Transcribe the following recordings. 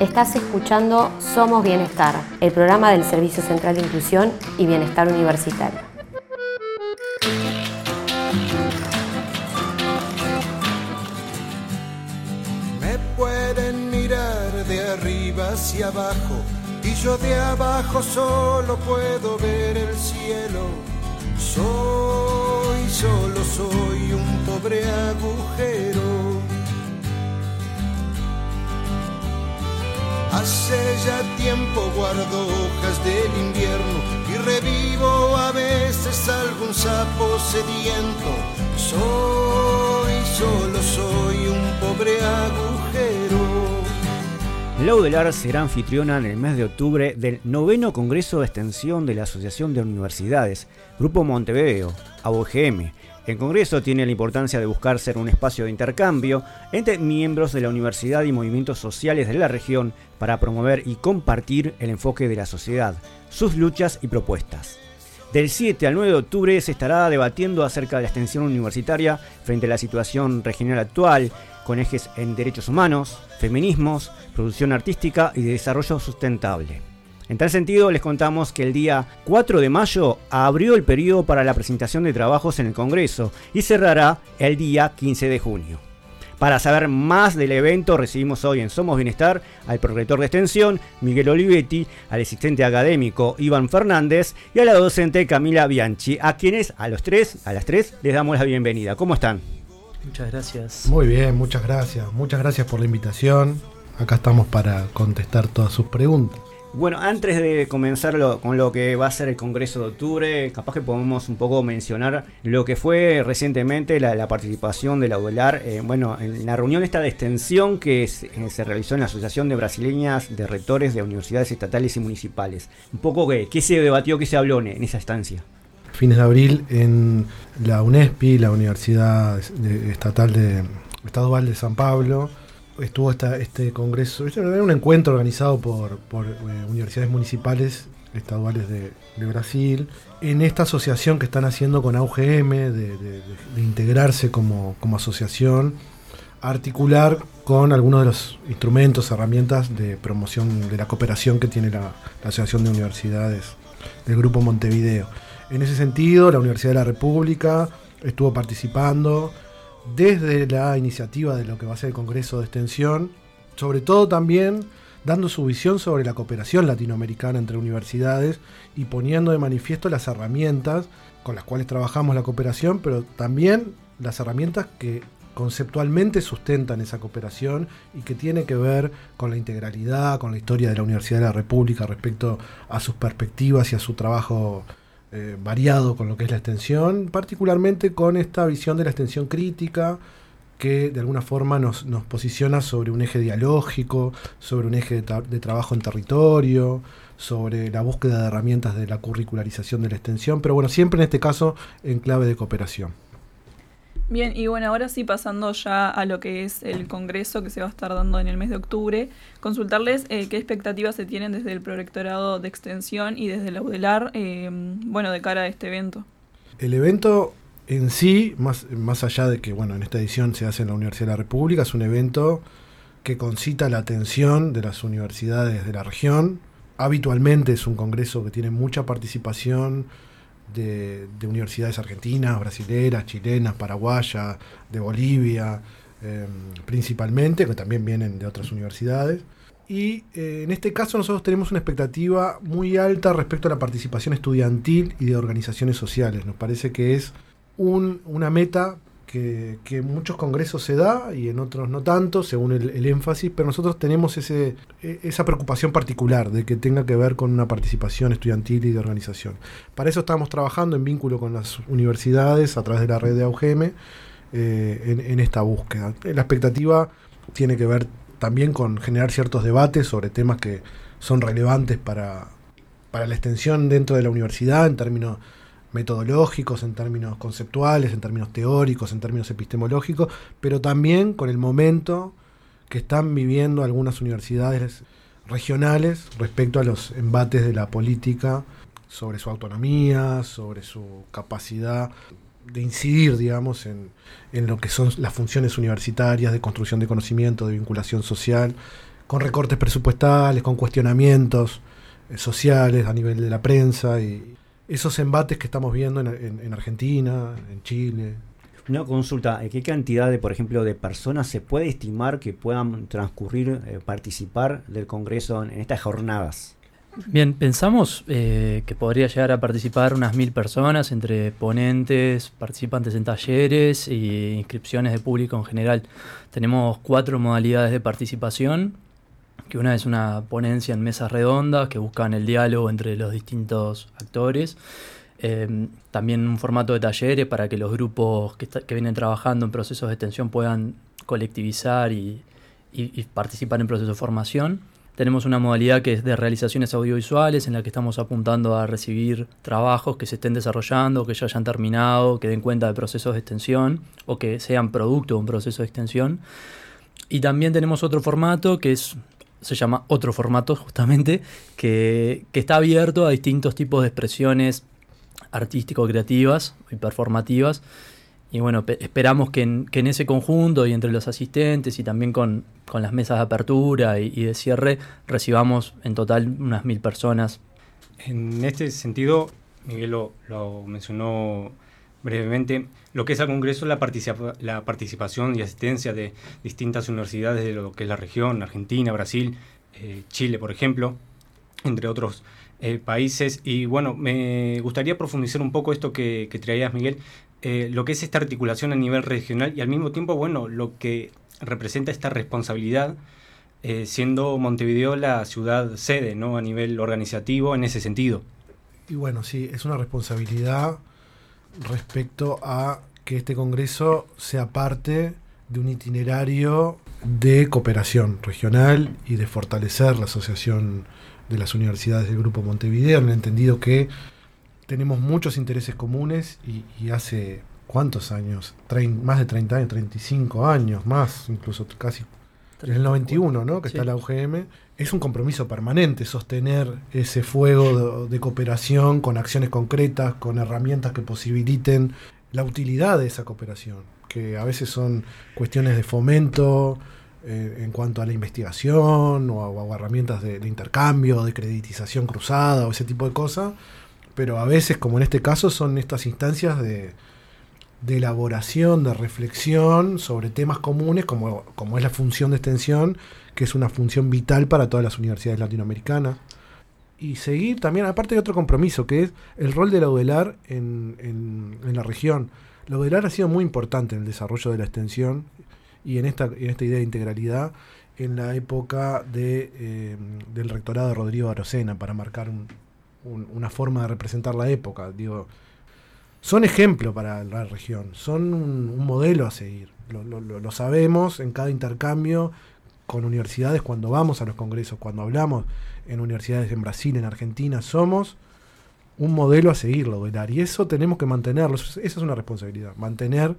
Estás escuchando Somos Bienestar, el programa del Servicio Central de Inclusión y Bienestar Universitario. Me pueden mirar de arriba hacia abajo y yo de abajo solo puedo ver el cielo. Solo soy un pobre agujero. Hace ya tiempo guardo hojas del invierno y revivo a veces algún sapo sediento. Solo soy un pobre agujero. La UDELAR será anfitriona en el mes de octubre del 9º Congreso de Extensión de la Asociación de Universidades, Grupo Montevideo, AUGM. El Congreso tiene la importancia de buscar ser un espacio de intercambio entre miembros de la universidad y movimientos sociales de la región para promover y compartir el enfoque de la sociedad, sus luchas y propuestas. Del 7 al 9 de octubre se estará debatiendo acerca de la extensión universitaria frente a la situación regional actual, con ejes en derechos humanos, feminismos, producción artística y de desarrollo sustentable. En tal sentido, les contamos que el día 4 de mayo abrió el periodo para la presentación de trabajos en el Congreso y cerrará el día 15 de junio. Para saber más del evento, recibimos hoy en Somos Bienestar al prorector de Extensión, Miguel Olivetti, al asistente académico, Iván Fernández, y a la docente Camila Bianchi, a quienes a las tres les damos la bienvenida. ¿Cómo están? Muchas gracias. Muy bien, muchas gracias. Muchas gracias por la invitación. Acá estamos para contestar todas sus preguntas. Bueno, antes de comenzar con lo que va a ser el Congreso de octubre, capaz que podemos un poco mencionar lo que fue recientemente la participación de la UDELAR, en la reunión esta de extensión que se realizó en la Asociación de Brasileñas de Rectores de Universidades Estatales y Municipales. Un poco qué se debatió, qué se habló en esa estancia. Fines de abril en la UNESPI, la Universidad Estatal de Estadual de San Pablo, estuvo este congreso, era un encuentro organizado por universidades municipales estaduales de Brasil, en esta asociación que están haciendo con AUGM, de integrarse como asociación, articular con algunos de los instrumentos, herramientas de promoción de la cooperación que tiene la Asociación de Universidades del Grupo Montevideo. En ese sentido, la Universidad de la República estuvo participando desde la iniciativa de lo que va a ser el Congreso de Extensión, sobre todo también dando su visión sobre la cooperación latinoamericana entre universidades y poniendo de manifiesto las herramientas con las cuales trabajamos la cooperación, pero también las herramientas que conceptualmente sustentan esa cooperación y que tiene que ver con la integralidad, con la historia de la Universidad de la República respecto a sus perspectivas y a su trabajo variado con lo que es la extensión, particularmente con esta visión de la extensión crítica que de alguna forma nos posiciona sobre un eje dialógico, sobre un eje de trabajo en territorio, sobre la búsqueda de herramientas de la curricularización de la extensión, pero bueno, siempre en este caso en clave de cooperación. Bien, y bueno, ahora sí, pasando ya a lo que es el congreso que se va a estar dando en el mes de octubre, consultarles qué expectativas se tienen desde el Prorectorado de Extensión y desde la UDELAR, de cara a este evento. El evento en sí, más allá de que en esta edición se hace en la Universidad de la República, es un evento que concita la atención de las universidades de la región. Habitualmente es un congreso que tiene mucha participación de universidades argentinas, brasileras, chilenas, paraguayas, de Bolivia, principalmente, que también vienen de otras universidades. Y en este caso nosotros tenemos una expectativa muy alta respecto a la participación estudiantil y de organizaciones sociales. Nos parece que es una meta que en muchos congresos se da y en otros no tanto, según el énfasis, pero nosotros tenemos esa preocupación particular de que tenga que ver con una participación estudiantil y de organización. Para eso estamos trabajando en vínculo con las universidades a través de la red de AUGM en esta búsqueda. La expectativa tiene que ver también con generar ciertos debates sobre temas que son relevantes para la extensión dentro de la universidad en términos metodológicos, en términos conceptuales, en términos teóricos, en términos epistemológicos, pero también con el momento que están viviendo algunas universidades regionales respecto a los embates de la política sobre su autonomía, sobre su capacidad de incidir, digamos, en lo que son las funciones universitarias de construcción de conocimiento, de vinculación social, con recortes presupuestales, con cuestionamientos sociales a nivel de la prensa y esos embates que estamos viendo en Argentina, en Chile. Una consulta, ¿qué cantidad de, por ejemplo, de personas se puede estimar que puedan transcurrir, participar del Congreso en estas jornadas? Bien, pensamos que podría llegar a participar unas 1.000 personas entre ponentes, participantes en talleres e inscripciones de público en general. Tenemos 4 modalidades de participación, que una es una ponencia en mesas redondas que buscan el diálogo entre los distintos actores. También un formato de talleres para que los grupos que vienen trabajando en procesos de extensión puedan colectivizar y participar en procesos de formación. Tenemos una modalidad que es de realizaciones audiovisuales en la que estamos apuntando a recibir trabajos que se estén desarrollando, que ya hayan terminado, que den cuenta de procesos de extensión o que sean producto de un proceso de extensión. Y también tenemos otro formato que se llama otro formato justamente, que está abierto a distintos tipos de expresiones artístico-creativas y performativas. Y bueno, esperamos que en ese conjunto y entre los asistentes y también con las mesas de apertura y de cierre recibamos en total unas 1.000 personas. En este sentido, Miguel lo mencionó brevemente, lo que es el Congreso, la participación y asistencia de distintas universidades de lo que es la región, Argentina, Brasil, Chile, por ejemplo, entre otros países. Y bueno, me gustaría profundizar un poco esto que traías, Miguel, lo que es esta articulación a nivel regional y al mismo tiempo, bueno, lo que representa esta responsabilidad, siendo Montevideo la ciudad sede, ¿no?, a nivel organizativo en ese sentido. Y bueno, sí, es una responsabilidad respecto a que este congreso sea parte de un itinerario de cooperación regional y de fortalecer la asociación de las universidades del Grupo Montevideo, en el entendido que tenemos muchos intereses comunes y hace, ¿cuántos años? Más de 30 años, 35 años, más, incluso casi, desde el 91, ¿no?, que sí, está la UGM. Es un compromiso permanente sostener ese fuego de cooperación con acciones concretas, con herramientas que posibiliten la utilidad de esa cooperación, que a veces son cuestiones de fomento en cuanto a la investigación o herramientas de intercambio, de creditización cruzada o ese tipo de cosas, pero a veces, como en este caso, son estas instancias de elaboración, de reflexión sobre temas comunes, como es la función de extensión, que es una función vital para todas las universidades latinoamericanas. Y seguir también, aparte de otro compromiso, que es el rol de la UDELAR en la región. La UDELAR ha sido muy importante en el desarrollo de la extensión y en esta idea de integralidad en la época del rectorado de Rodrigo Arocena, para marcar una forma de representar la época. Digo, son ejemplo para la región, son un modelo a seguir. Lo sabemos en cada intercambio con universidades, cuando vamos a los congresos, cuando hablamos en universidades en Brasil, en Argentina, somos un modelo a seguir, la UDELAR, y eso tenemos que mantenerlo. Esa es una responsabilidad, mantener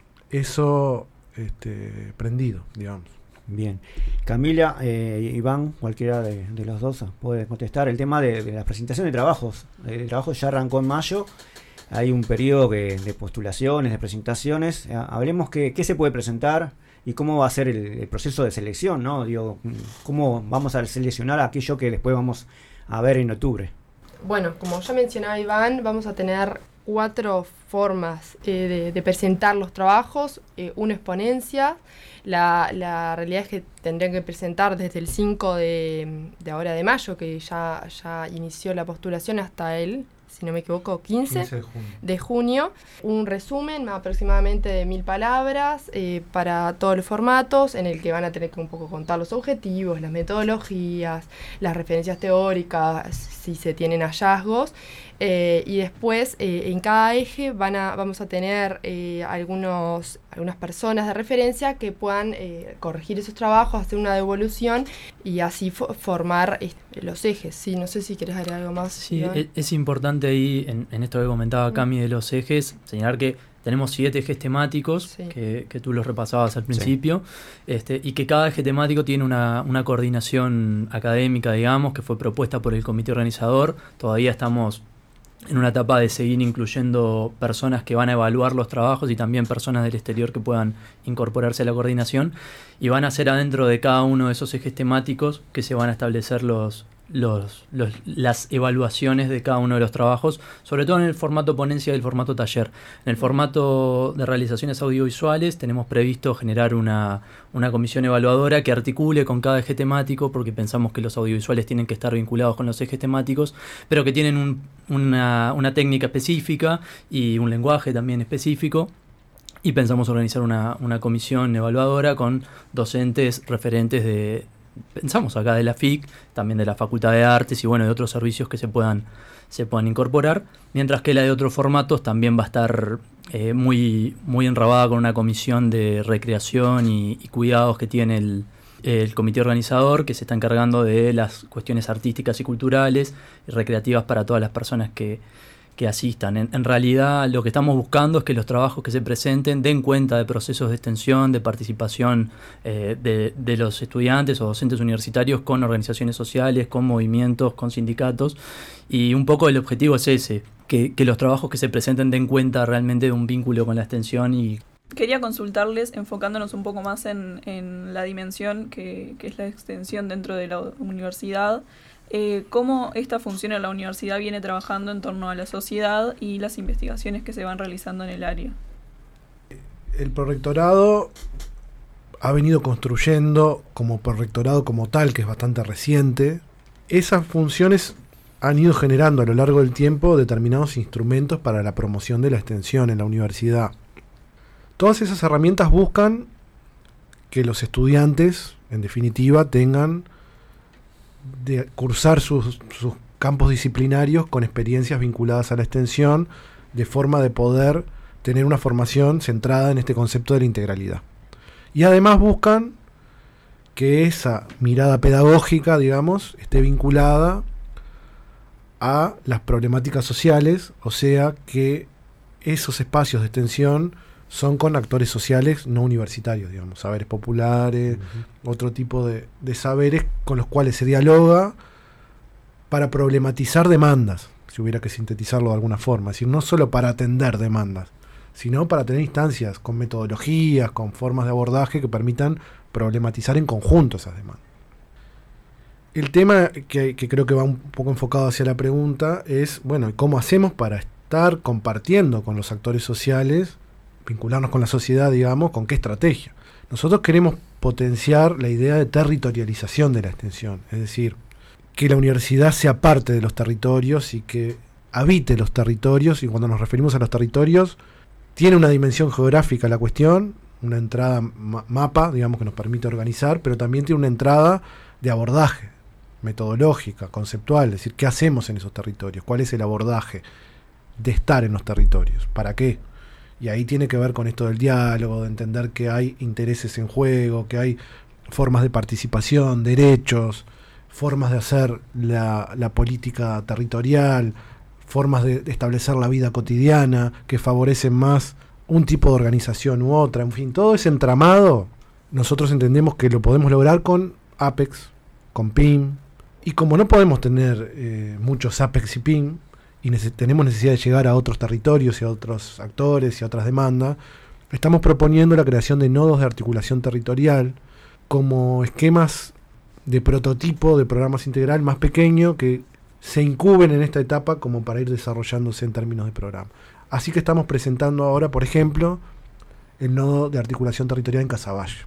eso prendido, digamos. Bien. Camila, Iván, cualquiera de los dos puede contestar. El tema de la presentación de trabajos. El trabajo ya arrancó en mayo. Hay un periodo de postulaciones, de presentaciones. Hablemos qué se puede presentar y cómo va a ser el proceso de selección, ¿no? Digo, cómo vamos a seleccionar aquello que después vamos a ver en octubre. Bueno, como ya mencionaba Iván, vamos a tener 4 formas de presentar los trabajos. Una es ponencia. La realidad es que tendrían que presentar desde el 5 de mayo, que ya inició la postulación, hasta el, si no me equivoco, 15 de junio. Un resumen aproximadamente de 1000 palabras para todos los formatos, en el que van a tener que un poco contar los objetivos, las metodologías, las referencias teóricas, si se tienen hallazgos. Y después en cada eje vamos a tener algunas personas de referencia que puedan corregir esos trabajos, hacer una devolución y así formar los ejes. Sí, no sé si querés agregar algo más. Sí, es importante ahí, en esto que comentaba Cami de los ejes, señalar que tenemos 7 ejes temáticos, sí, que tú los repasabas al principio, sí, y que cada eje temático tiene una coordinación académica, digamos, que fue propuesta por el comité organizador. Todavía estamos en una etapa de seguir incluyendo personas que van a evaluar los trabajos y también personas del exterior que puedan incorporarse a la coordinación, y van a ser adentro de cada uno de esos ejes temáticos que se van a establecer las evaluaciones de cada uno de los trabajos, sobre todo en el formato ponencia y el formato taller. En el formato de realizaciones audiovisuales tenemos previsto generar una comisión evaluadora que articule con cada eje temático, porque pensamos que los audiovisuales tienen que estar vinculados con los ejes temáticos, pero que tienen una técnica específica y un lenguaje también específico. Y pensamos organizar una comisión evaluadora con docentes referentes pensamos acá de la FIC, también de la Facultad de Artes y bueno, de otros servicios que se puedan incorporar, mientras que la de otros formatos también va a estar muy enrabada con una comisión de recreación y cuidados que tiene el comité organizador, que se está encargando de las cuestiones artísticas y culturales y recreativas para todas las personas que asistan. En realidad lo que estamos buscando es que los trabajos que se presenten den cuenta de procesos de extensión, de participación de los estudiantes o docentes universitarios con organizaciones sociales, con movimientos, con sindicatos, y un poco el objetivo es ese, que los trabajos que se presenten den cuenta realmente de un vínculo con la extensión. Y quería consultarles, enfocándonos un poco más en la dimensión que es la extensión dentro de la universidad, cómo esta función en la universidad viene trabajando en torno a la sociedad y las investigaciones que se van realizando en el área. El prorrectorado ha venido construyendo como prorrectorado como tal, que es bastante reciente. Esas funciones han ido generando a lo largo del tiempo determinados instrumentos para la promoción de la extensión en la universidad. Todas esas herramientas buscan que los estudiantes, en definitiva, tengan de cursar sus campos disciplinarios con experiencias vinculadas a la extensión, de forma de poder tener una formación centrada en este concepto de la integralidad. Y además buscan que esa mirada pedagógica, digamos, esté vinculada a las problemáticas sociales, o sea que esos espacios de extensión son con actores sociales no universitarios, digamos, saberes populares, otro tipo de saberes con los cuales se dialoga para problematizar demandas, si hubiera que sintetizarlo de alguna forma. Es decir, no solo para atender demandas, sino para tener instancias con metodologías, con formas de abordaje que permitan problematizar en conjunto esas demandas. El tema que creo que va un poco enfocado hacia la pregunta es, bueno, ¿cómo hacemos para estar compartiendo con los actores sociales, vincularnos con la sociedad, digamos, con qué estrategia? Nosotros queremos potenciar la idea de territorialización de la extensión, es decir, que la universidad sea parte de los territorios y que habite los territorios, y cuando nos referimos a los territorios, tiene una dimensión geográfica la cuestión, una entrada mapa, digamos, que nos permite organizar, pero también tiene una entrada de abordaje, metodológica, conceptual, es decir, ¿qué hacemos en esos territorios? ¿Cuál es el abordaje de estar en los territorios? ¿Para qué? Y ahí tiene que ver con esto del diálogo, de entender que hay intereses en juego, que hay formas de participación, derechos, formas de hacer la política territorial, formas de establecer la vida cotidiana que favorecen más un tipo de organización u otra. En fin, todo ese entramado nosotros entendemos que lo podemos lograr con APEX, con PIM, y como no podemos tener muchos APEX y PIM, y tenemos necesidad de llegar a otros territorios y a otros actores y a otras demandas, estamos proponiendo la creación de nodos de articulación territorial como esquemas de prototipo de programas integral más pequeño que se incuben en esta etapa como para ir desarrollándose en términos de programa. Así que estamos presentando ahora, por ejemplo, el nodo de articulación territorial en Casaballe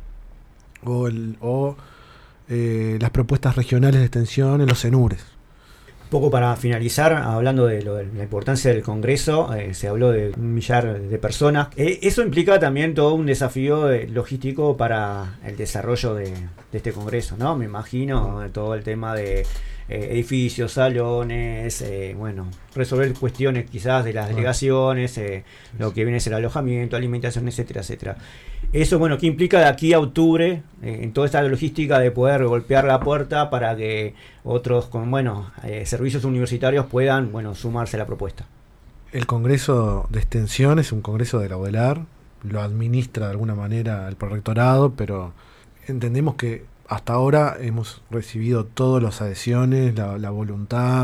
o las propuestas regionales de extensión en los CENURES. Poco para finalizar, hablando de la importancia del Congreso, se habló de 1 millar de personas. Eso implica también todo un desafío logístico para el desarrollo de este Congreso, ¿no? Me imagino todo el tema de edificios, salones, resolver cuestiones quizás de las delegaciones, lo que viene a ser alojamiento, alimentación, etcétera, etcétera. Eso, ¿qué implica de aquí a octubre en toda esta logística de poder golpear la puerta para que otros con servicios universitarios puedan sumarse a la propuesta? El Congreso de Extensión es un congreso de la UDELAR, lo administra de alguna manera el prorrectorado, pero entendemos que hasta ahora hemos recibido todas las adhesiones, la voluntad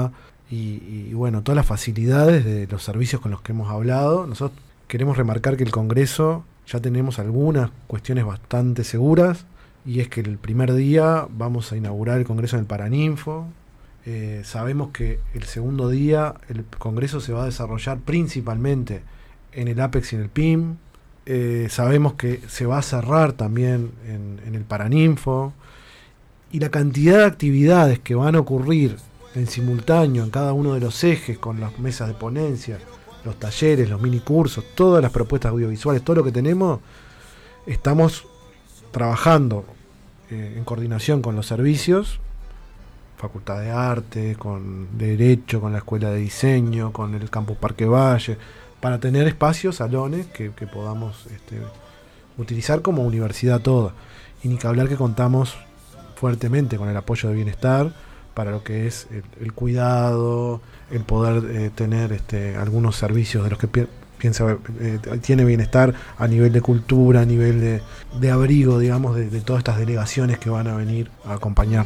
y bueno, todas las facilidades de los servicios con los que hemos hablado. Nosotros queremos remarcar que el Congreso ya tenemos algunas cuestiones bastante seguras, y es que el primer día vamos a inaugurar el Congreso en el Paraninfo. Sabemos que el segundo día el Congreso se va a desarrollar principalmente en el Apex y en el PIM. Sabemos que se va a cerrar también en el Paraninfo, y la cantidad de actividades que van a ocurrir en simultáneo en cada uno de los ejes, con las mesas de ponencia, los talleres, los minicursos, todas las propuestas audiovisuales, todo lo que tenemos, estamos trabajando en coordinación con los servicios, Facultad de Arte, con Derecho, con la Escuela de Diseño, con el Campus Parque Valle, para tener espacios, salones que podamos utilizar como universidad toda. Y ni que hablar que contamos fuertemente con el apoyo de Bienestar para lo que es el cuidado, el poder tener algunos servicios de los que tiene Bienestar a nivel de cultura, a nivel de abrigo, digamos, de todas estas delegaciones que van a venir a acompañar.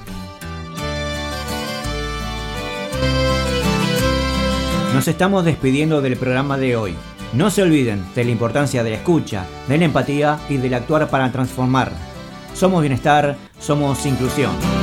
Nos estamos despidiendo del programa de hoy. No se olviden de la importancia de la escucha, de la empatía y del actuar para transformar. Somos Bienestar, somos inclusión.